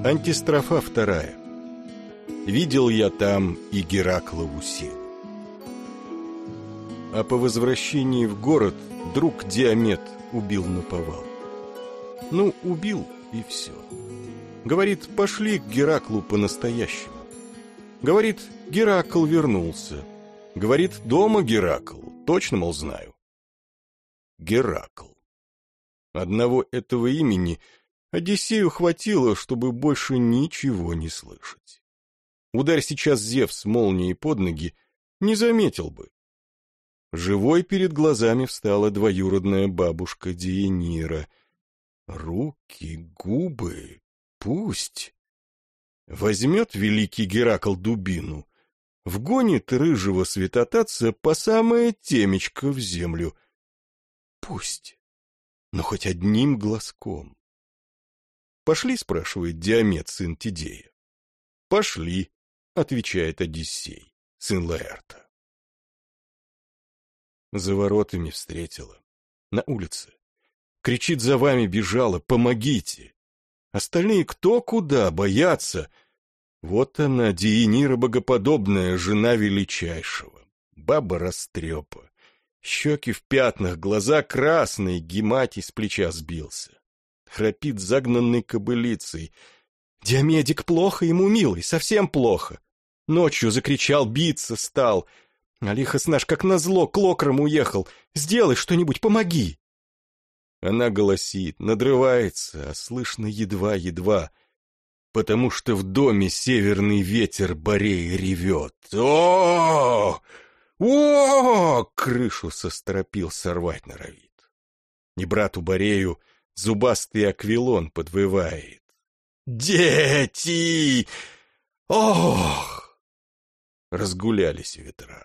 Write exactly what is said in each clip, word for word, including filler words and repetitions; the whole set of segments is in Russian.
Антистрофа вторая. Видел я там и Гераклову силу. А по возвращении в город друг Диамет убил наповал. Ну, убил и все. Говорит, пошли к Гераклу по-настоящему. Говорит, Геракл вернулся. Говорит, дома Геракл. Точно, мол, знаю. Геракл. Одного этого имени Одиссею хватило, чтобы больше ничего не слышать. Ударь сейчас Зевс молнией под ноги, не заметил бы. Живой перед глазами встала двоюродная бабушка Диенира. Руки, губы, пусть. Возьмет великий Геракл дубину, вгонит рыжего святотатца по самое темечко в землю. Пусть, но хоть одним глазком. «Пошли?» — спрашивает Диамет, сын Тидея. «Пошли», — отвечает Одиссей, сын Лаэрта. За воротами встретила, на улице. Кричит, за вами бежала, помогите. Остальные кто куда, боятся. Вот она, Диенира богоподобная, жена величайшего. Баба растрепа. Щеки в пятнах, глаза красные, гематий с плеча сбился. Храпит загнанной кобылицей. Диамедик плохо ему, милый, совсем плохо. Ночью закричал, биться стал. Алихос наш, как назло, к локрам уехал. Сделай что-нибудь, помоги. Она голосит, надрывается, а слышно едва-едва, потому что в доме северный ветер Борей ревет. О! О! Крышу со стропил сорвать норовит. И брату Борею зубастый аквилон подвывает. Дети! Ох! Разгулялись ветра.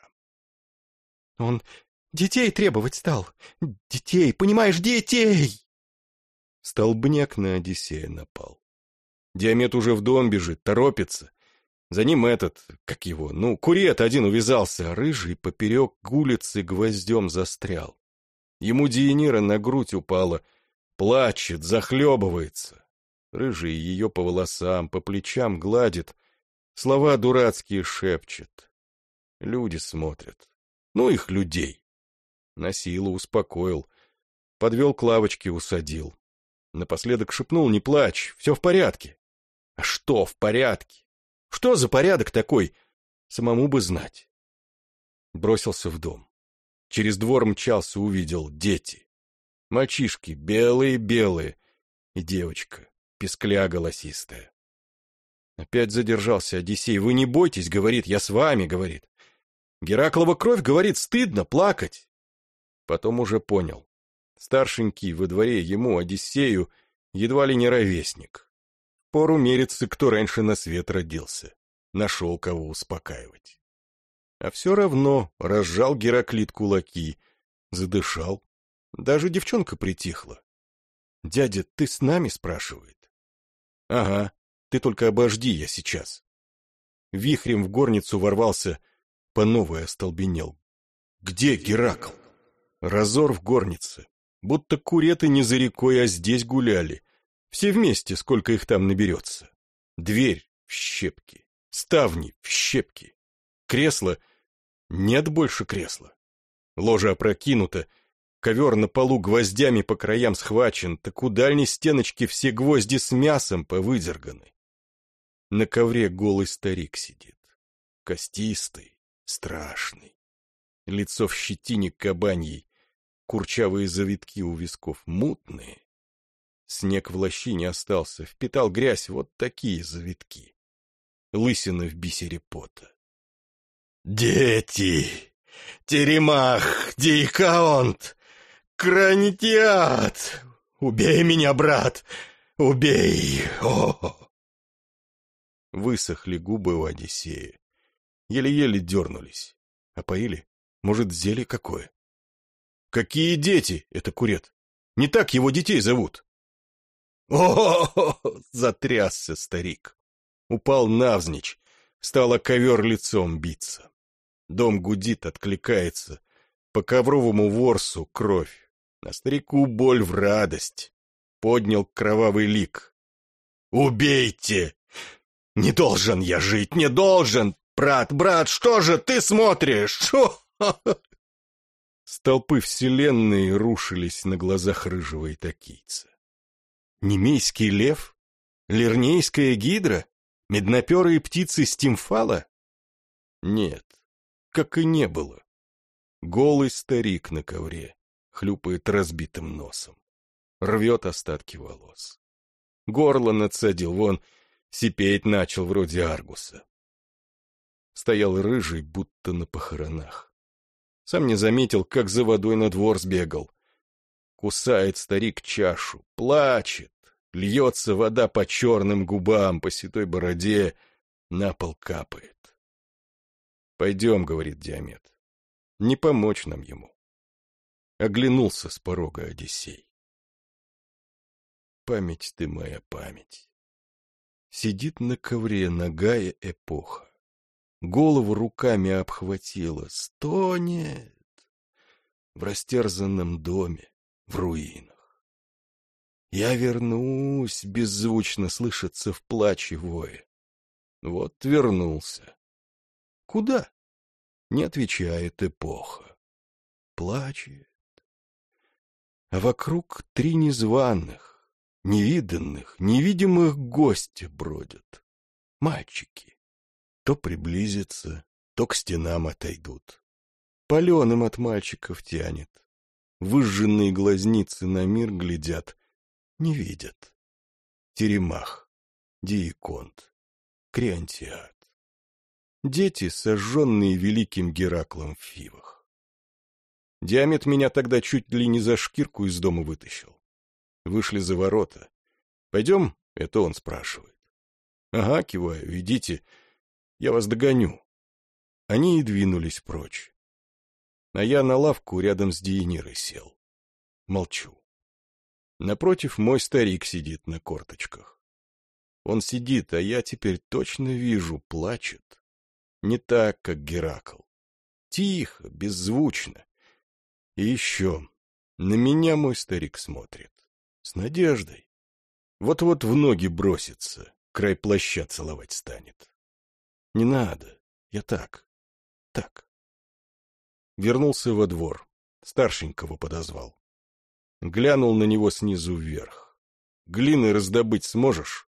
Он детей требовать стал. Детей, понимаешь, детей! Столбняк на Одиссея напал. Диамет уже в дом бежит, торопится. За ним этот, как его, ну, курет один увязался, рыжий поперек улицы гвоздем застрял. Ему Диенира на грудь упала, плачет, захлебывается. Рыжий ее по волосам, по плечам гладит, слова дурацкие шепчет. Люди смотрят. Ну, их людей. На силу успокоил, подвел к лавочке, усадил. Напоследок шепнул, не плачь, все в порядке. А что в порядке? Что за порядок такой? Самому бы знать. Бросился в дом. Через двор мчался, увидел дети. Мальчишки белые-белые и девочка, пискля голосистая. Опять задержался Одиссей. Вы не бойтесь, говорит, я с вами, говорит. Гераклова кровь, говорит, стыдно плакать. Потом уже понял. Старшенький во дворе ему, Одиссею, едва ли не ровесник. Пору мериться, кто раньше на свет родился. Нашел кого успокаивать. А все равно разжал Гераклит кулаки, задышал. Даже девчонка притихла. «Дядя, ты с нами?» — спрашивает. «Ага, ты только обожди, я сейчас». Вихрем в горницу ворвался, по новой остолбенел. «Где Геракл?» Разор в горнице. Будто куреты не за рекой, а здесь гуляли. Все вместе, сколько их там наберется. Дверь в щепки, ставни в щепки. Кресло — нет больше кресла. Ложа опрокинута, ковер на полу гвоздями по краям схвачен, так у дальней стеночки все гвозди с мясом повыдерганы. На ковре голый старик сидит, костистый, страшный. Лицо в щетине кабаньей, курчавые завитки у висков мутные. Снег в лощине остался, впитал грязь, вот такие завитки. Лысина в бисере пота. «Дети! Теремах! Дикаонт! Кранитиат! Убей меня, брат! Убей! О!» Высохли губы у Одиссея. Еле-еле дернулись. Опоили? Может, зелье какое? «Какие дети?» — это курет. «Не так его детей зовут». «О-о-о!» — затрясся старик. Упал навзничь, стало ковер лицом биться. Дом гудит, откликается. По ковровому ворсу кровь. А старику боль в радость. Поднял кровавый лик. Убейте! Не должен я жить, не должен! Брат, брат, что же ты смотришь? С толпы вселенной рушились на глазах рыжего итакийца. Немейский лев? Лирнейская гидра? Медноперые птицы Стимфала? Нет, как и не было. Голый старик на ковре хлюпает разбитым носом, рвет остатки волос. Горло надсадил, вон, сипеть начал вроде Аргуса. Стоял рыжий, будто на похоронах. Сам не заметил, как за водой на двор сбегал. Кусает старик чашу, плачет, льется вода по черным губам, по седой бороде, на пол капает. «Пойдем», — говорит Диамет, — «не помочь нам ему». Оглянулся с порога Одиссей. Память ты моя, память. Сидит на ковре нагая эпоха. Голову руками обхватила, стонет. В растерзанном доме, в руинах. Я вернусь, беззвучно слышится в плаче вое. Вот вернулся. Куда? Не отвечает эпоха. Плачет. А вокруг три незваных, невиданных, невидимых гостя бродят. Мальчики. То приблизятся, то к стенам отойдут. Паленым от мальчиков тянет. Выжженные глазницы на мир глядят, не видят. Теремах, Дииконт, Креонтиад. Дети, сожженные великим Гераклом в Фивах. Диамет меня тогда чуть ли не за шкирку из дома вытащил. Вышли за ворота. «Пойдем?» — это он спрашивает. «Ага», — киваю, — «идите, я вас догоню». Они и двинулись прочь. А я на лавку рядом с Диенирой сел. Молчу. Напротив мой старик сидит на корточках. Он сидит, а я теперь точно вижу, плачет. Не так, как Геракл. Тихо, беззвучно. И еще на меня мой старик смотрит. С надеждой. Вот-вот в ноги бросится, край плаща целовать станет. Не надо, я так, так. Вернулся во двор, старшенького подозвал. Глянул на него снизу вверх. Глины раздобыть сможешь?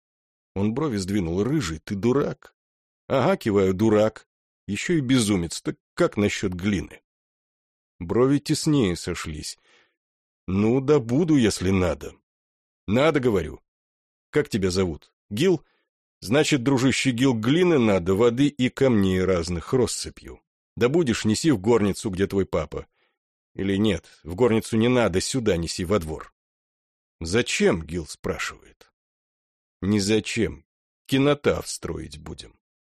Он брови сдвинул. Рыжий, ты дурак? Ага, киваю, дурак. Еще и безумец. Так как насчет глины? Брови теснее сошлись. Ну, да буду, если надо. Надо, говорю. Как тебя зовут? Гил? Значит, дружище Гил, глины надо, воды и камней разных россыпью. Да будешь, неси в горницу, где твой папа. Или нет, в горницу не надо, сюда неси, во двор. Зачем, Гил спрашивает. Не зачем, кинотав строить будем.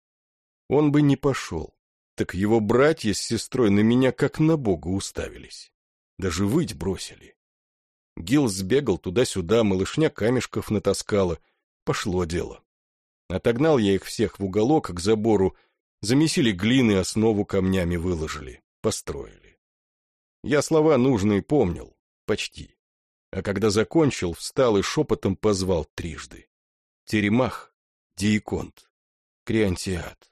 Он бы не пошел, так его братья с сестрой на меня как на Бога уставились. Даже выть бросили. Гил сбегал туда-сюда, малышня камешков натаскала. Пошло дело. Отогнал я их всех в уголок к забору, замесили глины, основу камнями выложили, построили. Я слова нужные помнил, почти. А когда закончил, встал и шепотом позвал трижды. Теремах, Дииконт, Креонтиад.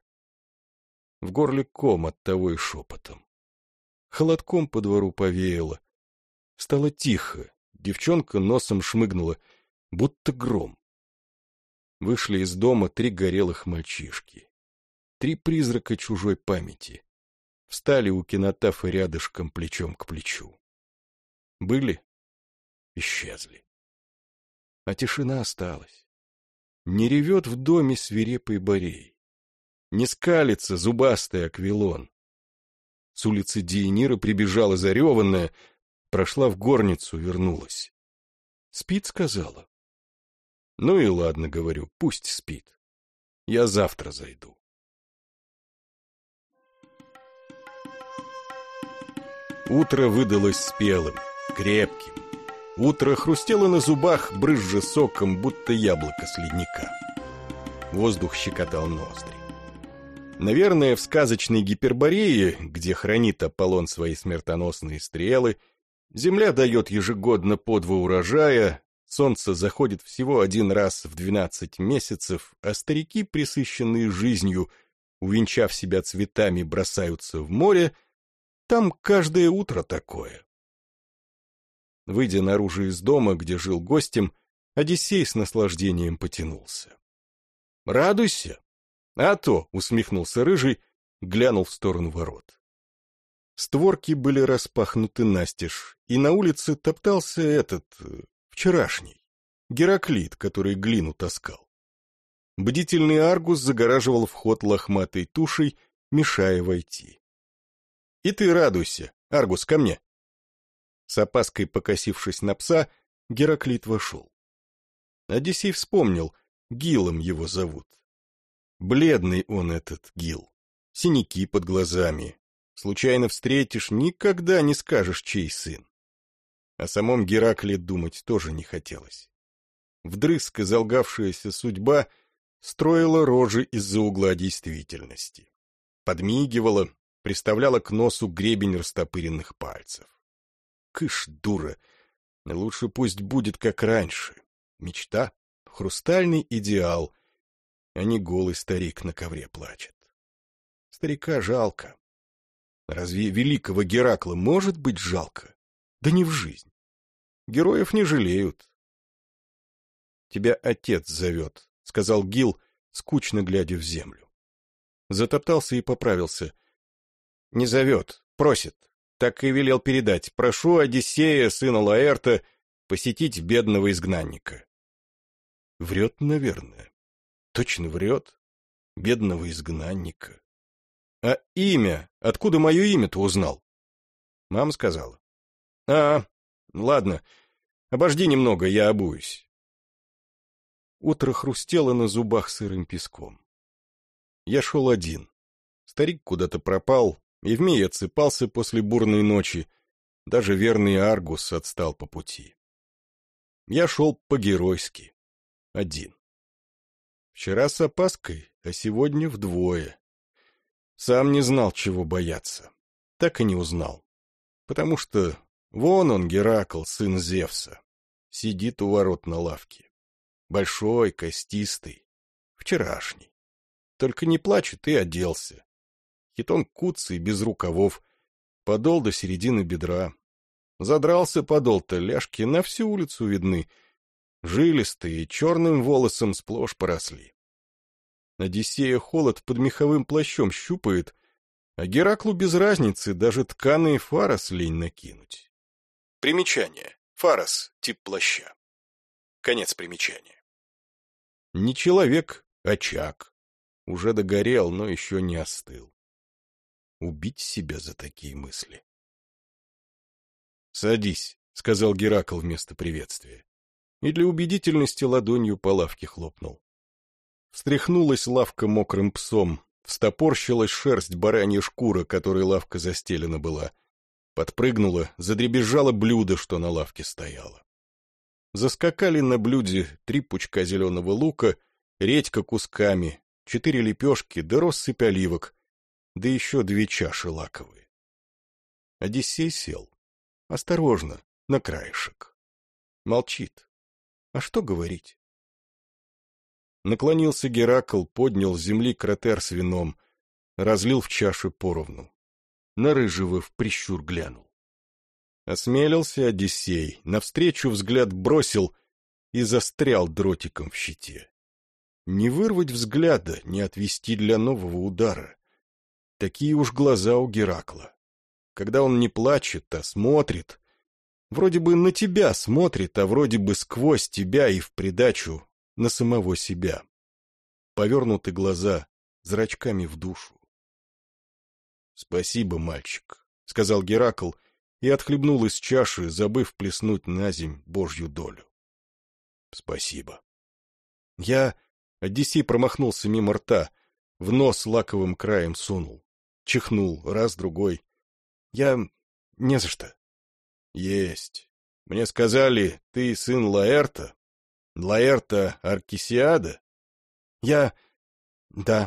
В горле ком от того и шепотом. Холодком по двору повеяло. Стало тихо, девчонка носом шмыгнула, будто гром. Вышли из дома три горелых мальчишки. Три призрака чужой памяти. Встали у кинотафа рядышком плечом к плечу. Были? Исчезли. А тишина осталась. Не ревет в доме свирепый Борей. Не скалится зубастый Аквилон. С улицы Диенира прибежала зареванная, прошла в горницу, вернулась. Спит, сказала. Ну и ладно, говорю, пусть спит. Я завтра зайду. Утро выдалось спелым, крепким. Утро хрустело на зубах, брызжа соком, будто яблоко с ледника. Воздух щекотал ноздри. Наверное, в сказочной Гиперборее, где хранит Аполлон свои смертоносные стрелы, земля дает ежегодно по два урожая, Солнце заходит всего один раз в двенадцать месяцев, а старики, пресыщенные жизнью, увенчав себя цветами, бросаются в море, там каждое утро такое. Выйдя наружу из дома, где жил гостем, Одиссей с наслаждением потянулся. «Радуйся!» «А то!» — усмехнулся Рыжий, глянул в сторону ворот. Створки были распахнуты настежь, и на улице топтался этот, вчерашний, Гераклит, который глину таскал. Бдительный Аргус загораживал вход лохматой тушей, мешая войти. «И ты радуйся, Аргус, ко мне!» С опаской покосившись на пса, Гераклит вошел. Одиссей вспомнил, Гилом его зовут. Бледный он этот Гил, синяки под глазами. Случайно встретишь, никогда не скажешь, чей сын. О самом Геракле думать тоже не хотелось. Вдрызг изолгавшаяся судьба строила рожи из-за угла действительности. Подмигивала, приставляла к носу гребень растопыренных пальцев. Кыш, дура, лучше пусть будет как раньше. Мечта, хрустальный идеал, а не голый старик на ковре плачет. Старика жалко. Разве великого Геракла может быть жалко? Да не в жизнь. Героев не жалеют. «Тебя отец зовет», — сказал Гил, скучно глядя в землю. Затоптался и поправился. «Не зовет, просит. Так и велел передать. Прошу Одиссея, сына Лаэрта, посетить бедного изгнанника». Врет, наверное. Точно врет. Бедного изгнанника. А имя? Откуда мое имя-то узнал? Мама сказала. А, ладно. Обожди немного, я обуюсь. Утро хрустело на зубах сырым песком. Я шел один. Старик куда-то пропал, и вмиг отсыпался после бурной ночи. Даже верный Аргус отстал по пути. Я шел по-геройски. Один. Вчера с опаской, а сегодня вдвое. Сам не знал, чего бояться. Так и не узнал. Потому что вон он, Геракл, сын Зевса. Сидит у ворот на лавке. Большой, костистый. Вчерашний. Только не плачет и оделся. Хитон куцый, без рукавов. Подол до середины бедра. Задрался подол-то, ляжки на всю улицу видны. Жилистые, черным волосом сплошь поросли. Одиссея холод под меховым плащом щупает, а Гераклу без разницы даже тканые фарос лень накинуть. Примечание. Фарос — тип плаща. Конец примечания. Не человек, а чак. Уже догорел, но еще не остыл. Убить себя за такие мысли. «Садись», — сказал Геракл вместо приветствия. И для убедительности ладонью по лавке хлопнул. Встряхнулась лавка мокрым псом, встопорщилась шерсть баранья шкура, которой лавка застелена была. Подпрыгнула, задребезжало блюдо, что на лавке стояло. Заскакали на блюде три пучка зеленого лука, редька кусками, четыре лепешки да россыпь оливок, да еще две чаши лаковые. Одиссей сел. Осторожно, на краешек. Молчит. А что говорить? Наклонился Геракл, поднял с земли кратер с вином, разлил в чаши поровну. На Рыжего в прищур глянул. Осмелился Одиссей, навстречу взгляд бросил и застрял дротиком в щите. Не вырвать взгляда, не отвести для нового удара. Такие уж глаза у Геракла. Когда он не плачет, а смотрит, вроде бы на тебя смотрит, а вроде бы сквозь тебя и в придачу на самого себя. Повернуты глаза, зрачками в душу. — Спасибо, мальчик, — сказал Геракл и отхлебнул из чаши, забыв плеснуть на земь божью долю. — Спасибо. Я... Одиссей промахнулся мимо рта, в нос лаковым краем сунул. Чихнул, раз-другой. Я... не за что. — Есть. Мне сказали, ты сын Лаэрта? Лаэрта Аркисиада? — Я... да.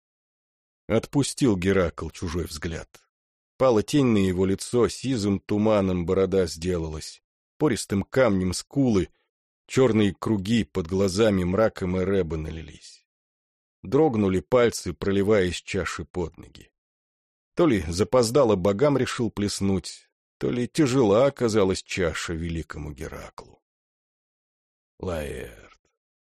Отпустил Геракл чужой взгляд. Пала тень на его лицо, сизым туманом борода сделалась, пористым камнем скулы, Черные круги под глазами мраком Эреба налились. Дрогнули пальцы, проливая из чаши под ноги. То ли запоздало богам решил плеснуть, то ли тяжела оказалась чаша великому Гераклу. Лаэрт.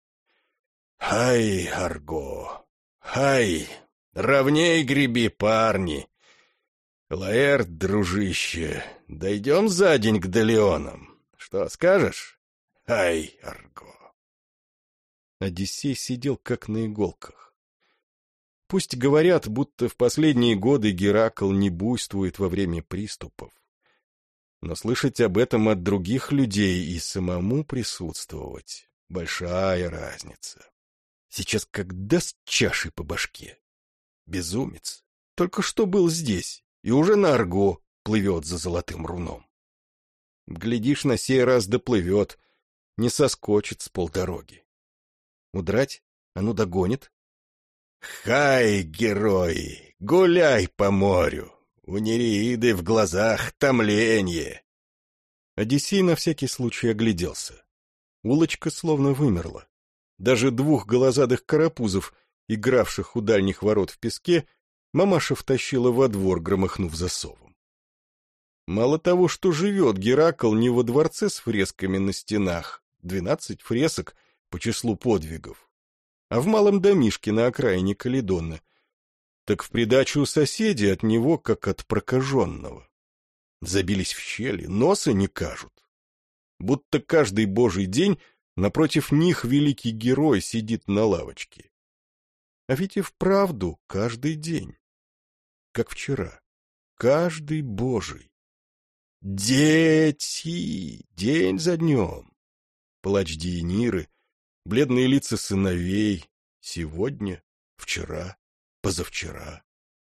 Хай, Арго! Хай! Ровней греби, парни! Лаэрт, дружище, дойдем за день к Делеонам. Что скажешь? Хай, Арго! Одиссей сидел как на иголках. Пусть говорят, будто в последние годы Геракл не буйствует во время приступов. Но слышать об этом от других людей и самому присутствовать — большая разница. Сейчас как даст чашей по башке. Безумец. Только что был здесь, и уже на Арго плывет за золотым руном. Глядишь, на сей раз доплывет, не соскочит с полдороги. Удрать? А ну догонит. Хай, герои, гуляй по морю! У Нереиды в глазах томленье. Одиссей на всякий случай огляделся. Улочка словно вымерла. Даже двух голозадых карапузов, игравших у дальних ворот в песке, мамаша втащила во двор, громыхнув засовом. Мало того, что живет Геракл не во дворце с фресками на стенах, двенадцать фресок по числу подвигов, а в малом домишке на окраине Каледона, так в придачу соседи от него, как от прокаженного. Забились в щели, носа не кажут. Будто каждый божий день напротив них великий герой сидит на лавочке. А ведь и вправду каждый день. Как вчера. Каждый божий. Дети! День за днем. Плач Диениры, бледные лица сыновей. Сегодня, вчера, позавчера.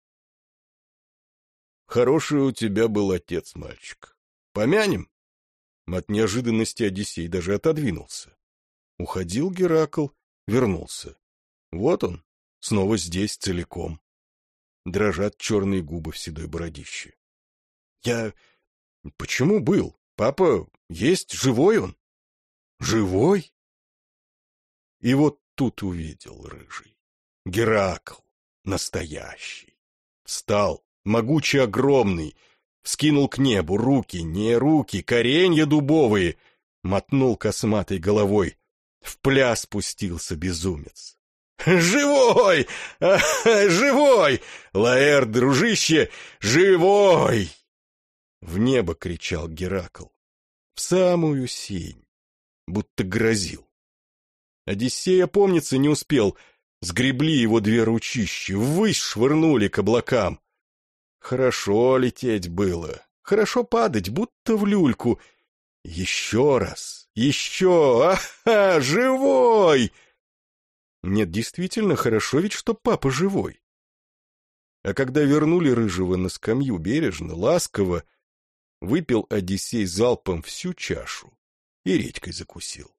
Хороший у тебя был отец, мальчик. Помянем? От неожиданности Одиссей даже отодвинулся. Уходил Геракл, вернулся. Вот он, снова здесь целиком. Дрожат черные губы в седой бородище. Я... Почему был? Папа есть, живой он? Живой? И вот тут увидел рыжий. Геракл, настоящий. Встал, могучий, огромный, вскинул к небу руки, не руки, коренья дубовые, мотнул косматой головой. В пляс спустился безумец. «Живой! А, живой! Лаэрт, дружище, живой!» В небо кричал Геракл, в самую синь, будто грозил. Одиссей опомниться не успел, сгребли его две ручищи, ввысь швырнули к облакам. Хорошо лететь было, хорошо падать, будто в люльку. Еще раз, еще, ага, живой! Нет, действительно хорошо ведь, что папа живой. А когда вернули рыжего на скамью бережно, ласково, выпил Одиссей залпом всю чашу и редькой закусил.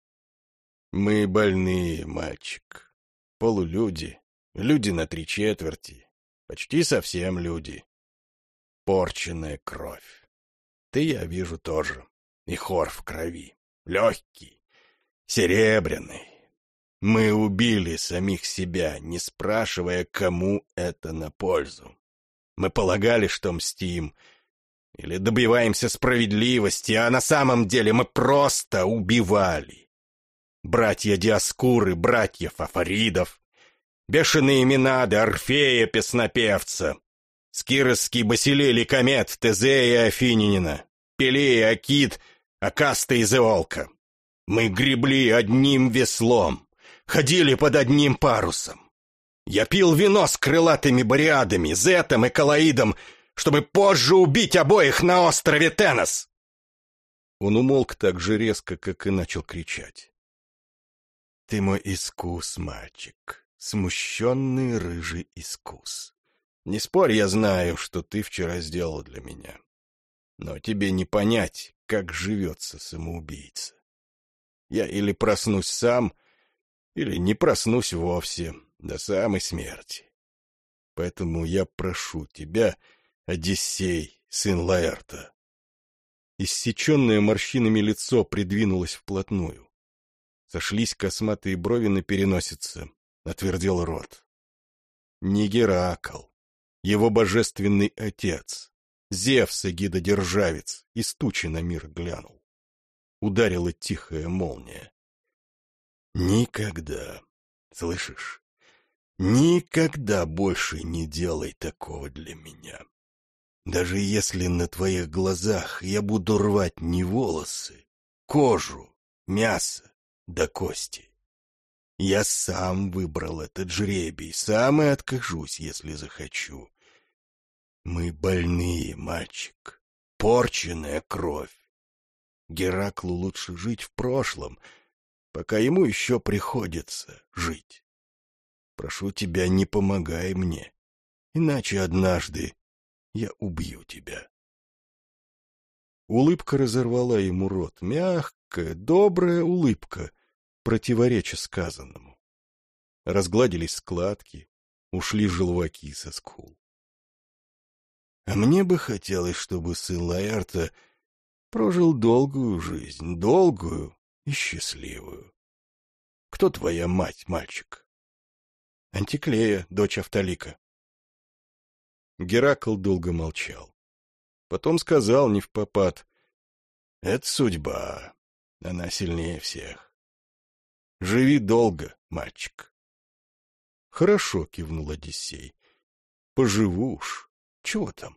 Мы больные, мальчик, полулюди, люди на три четверти, почти совсем люди. Порченная кровь. Ты, я вижу, тоже. И хор в крови. Легкий, серебряный. Мы убили самих себя, не спрашивая, кому это на пользу. Мы полагали, что мстим или добиваемся справедливости, а на самом деле мы просто убивали. Братья Диоскуры, братья Фафоридов, бешеные Минады, Орфея Песнопевца, Скиросский Басилей Ликомет, Тезея Афининина, Пелея Акит, Акаста из Иолка. Мы гребли одним веслом, ходили под одним парусом. Я пил вино с крылатыми бориадами, Зетом и Калаидом, чтобы позже убить обоих на острове Тенос. Он умолк так же резко, как и начал кричать. Ты мой искус, мальчик, смущенный рыжий искус. Не спорь, я знаю, что ты вчера сделал для меня. Но тебе не понять, как живется самоубийца. Я или проснусь сам, или не проснусь вовсе, до самой смерти. Поэтому я прошу тебя, Одиссей, сын Лаэрта. Иссеченное морщинами лицо придвинулось вплотную. Сошлись косматые брови на переносице, отвердел рот. Не Геракл, его божественный отец, Зевс эгидодержавец, из тучи на мир глянул. Ударила тихая молния. Никогда, слышишь, никогда больше не делай такого для меня. Даже если на твоих глазах я буду рвать не волосы, кожу, мясо да кости. Я сам выбрал этот жребий, сам и откажусь, если захочу. Мы больные, мальчик, порченная кровь. Гераклу лучше жить в прошлом, пока ему еще приходится жить. Прошу тебя, не помогай мне, иначе однажды я убью тебя. Улыбка разорвала ему рот, мягкая, добрая улыбка, противореча сказанному. Разгладились складки, ушли желваки со скул. А мне бы хотелось, чтобы сын Лаэрта прожил долгую жизнь, долгую и счастливую. Кто твоя мать, мальчик? Антиклея, дочь Автолика. Геракл долго молчал. Потом сказал невпопад: это судьба, она сильнее всех. Живи долго, мальчик. Хорошо, кивнул Одиссей. Поживу уж. Чего там?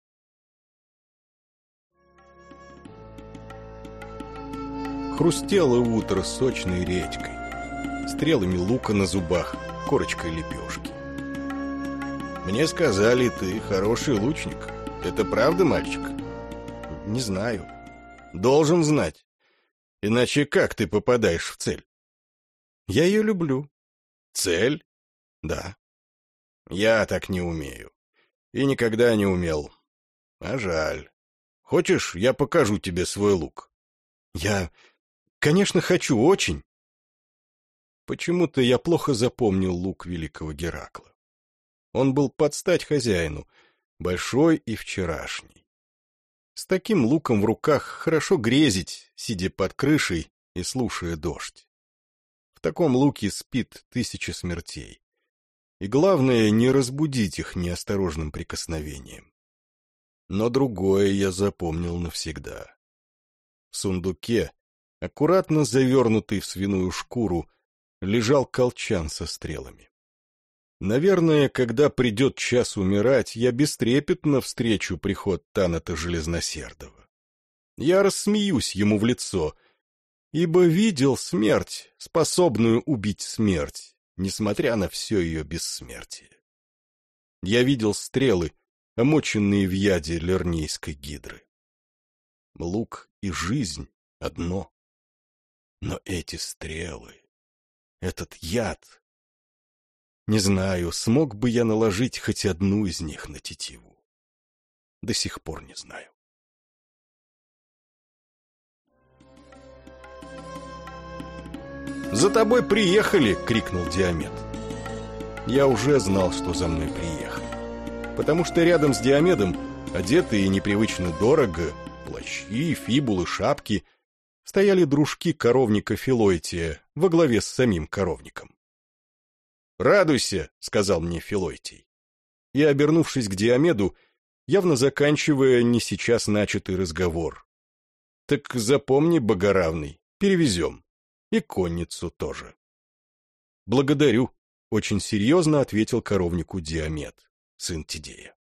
Хрустело утро сочной редькой, стрелами лука на зубах, корочкой лепешки. Мне сказали, ты хороший лучник. Это правда, мальчик? Не знаю. Должен знать. Иначе как ты попадаешь в цель? Я ее люблю. Цель? Да. Я так не умею. И никогда не умел. А жаль. Хочешь, я покажу тебе свой лук? Я, конечно, хочу, очень. Почему-то я плохо запомнил лук великого Геракла. Он был под стать хозяину, большой и вчерашний. С таким луком в руках хорошо грезить, сидя под крышей и слушая дождь. В таком луке спит тысяча смертей. И главное, не разбудить их неосторожным прикосновением. Но другое я запомнил навсегда. В сундуке, аккуратно завернутый в свиную шкуру, лежал колчан со стрелами. Наверное, когда придет час умирать, я бестрепетно встречу приход Таната Железносердова. Я рассмеюсь ему в лицо, ибо видел смерть, способную убить смерть, несмотря на все ее бессмертие. Я видел стрелы, омоченные в яде лернейской гидры. Лук и жизнь — одно. Но эти стрелы, этот яд... Не знаю, смог бы я наложить хоть одну из них на тетиву. До сих пор не знаю. «За тобой приехали!» — крикнул Диамет. Я уже знал, что за мной приехали. Потому что рядом с Диомедом, одетые непривычно дорого, плащи, фибулы, шапки, стояли дружки коровника Филойтия во главе с самим коровником. «Радуйся!» — сказал мне Филойтий. И, обернувшись к Диомеду, явно заканчивая не сейчас начатый разговор. «Так запомни, богоравный, перевезем. И конницу тоже». «Благодарю», — очень серьезно ответил коровнику Диомед, сын Тидея.